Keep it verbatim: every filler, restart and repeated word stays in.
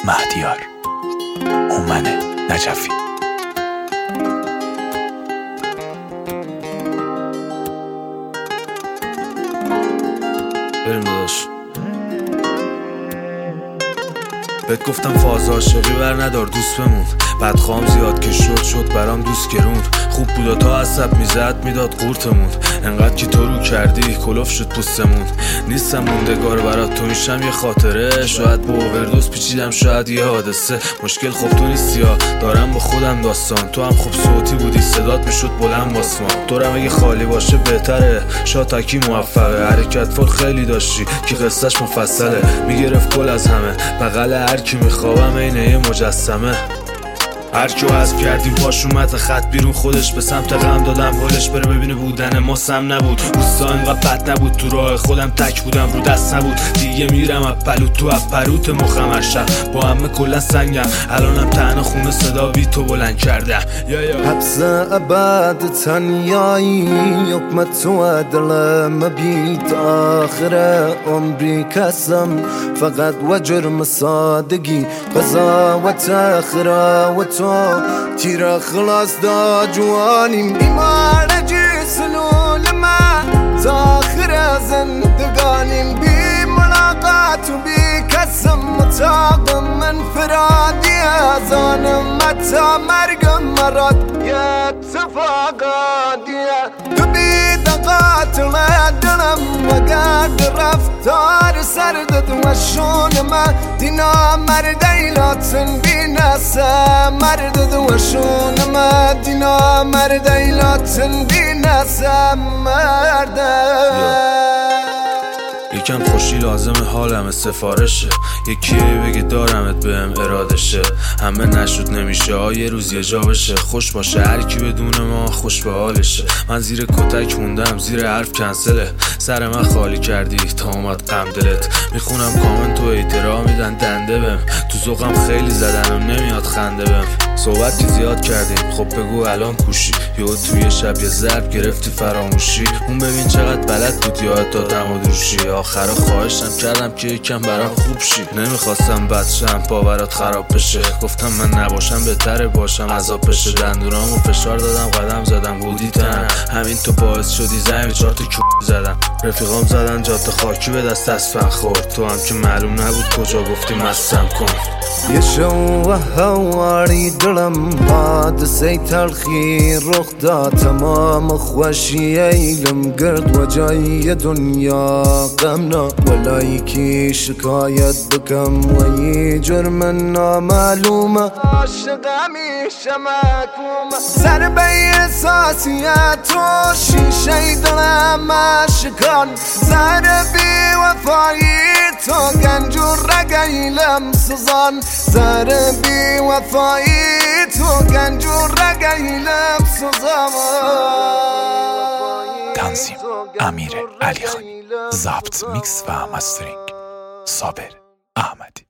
مهدیار، هومن نجفی. بریم داداش. بهت گفتم فاز عاشقی بر ندار دوست بمون، بدخوام زیاد که شد شد برام دوست گرون. خوب بودا تا عصب میزد میداد قورتمون، انقدر که تو رو کردی کلوف شد پوستمون. نیستم موندگار برات تو میشم یه خاطره، شاید با اووردوز پیچیدم شاید یه حادثه. مشکل خب تو نیستی ها، دارم با خودم داستان. تو هم خوب صوتی بودی صدات میشد بلند باسمان. تو رم اگه خالی باشه بهتره، شاتکی موفقه. حرکت فال خیلی داشتی که قصهش مفصله، میگرفت کل از همه بغل هر کی میخوابم اینه یه مجسمه. هر کیو حذف کردیم پاش اومد خط بیرون، خودش به سمت غم دادم حالش بره ببینه بودن ما سم نبود. اوستا اینقدر بد نبود، تو راه خودم تک بودم رو دست نبود. دیگه میرم از پلوت تو از پروت مخم هر شب، با همه کلا سنگم الانم تنها خونه صدا بی تو بلند کردم. حبس ابد تنیایی حکمت تو دلم بیت آخر عمری کسم، فقط و جرم سادگی قضاوت اخرا و تو تیرا خلاص دا جوانیم. بیمار جسنول ما تاخر زندگانیم، بی ملاقات و بی کسم متاقم من فرادی ازانم متا مرگم مراد یا اتفاقاتیه. تو بی دقات لدلم وقد رفتار سردت وشون ما دینا مردی لاتن بی نسا مردد وشون ما دینا مردی لاتن بی نسا مرده. یکم خوشی لازمه حالم سفارشه، یکی بگه دارمت بهم ارادشه. همه نشد نمیشه ها یه روز یه جا بشه، خوش باشه هر کی بدون ما خوش به حالشه. من زیر کتک موندم زیر حرف کنسله، سر من خالی کردی تا اومد غم دلت. میخونم کامنت و احترام میدن دنده بهم، تو ذوقم خیلی زدنم نمیاد خنده بهم. صحبت که زیاد کردیم خب بگو الان کوشی، یهو توی شب یه ضرب گرفتی فراموشی. اون ببین چقدر بلد بود یاد دادم و دوشی، آخر خواهشم کردم که یکم برام خوب شی. نمیخواستم بچم باورات خراب بشه، گفتم من نباشم بهتره باشم عذاب بشه. دندونامو فشار دادم قدم زدم بودی تن، همین تو باعث شدی زمین چهار تا کو زدم. رفیقام زدن جاده خاکی به دست از فن خورد، تو هم که معلوم نبود کجا گفتی مستم کن. یه شو هواری دلم حادثه تلخی رخ داد، تمام خوشی ایلم گرد و جای دنیا غمنا. ولایی کی شکایت بکم و یه جرم نامعلومه، عاشقمی شمکومه. سر به احساسیت و شیشه دلم عاشقان، سر بی وفایی تو گنج و رگیلم سوزان. سر بی وفایی تو گنج و رگیلم سوزان. تنظیم امیر علیخانی، ضبط میکس و مسترینگ صابر احمدی.